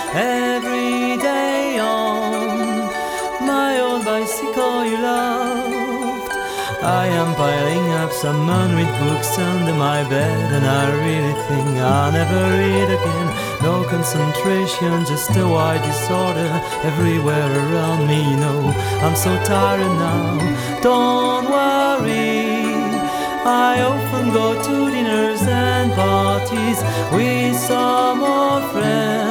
every day on my old bicycle you loved. I am piling up some unread books under my bed, and I really think I'll never read again. No concentration, just a wide disorder everywhere around me. You know, I'm so tired now. Don't worry, I often go to dinners and parties with some old friends.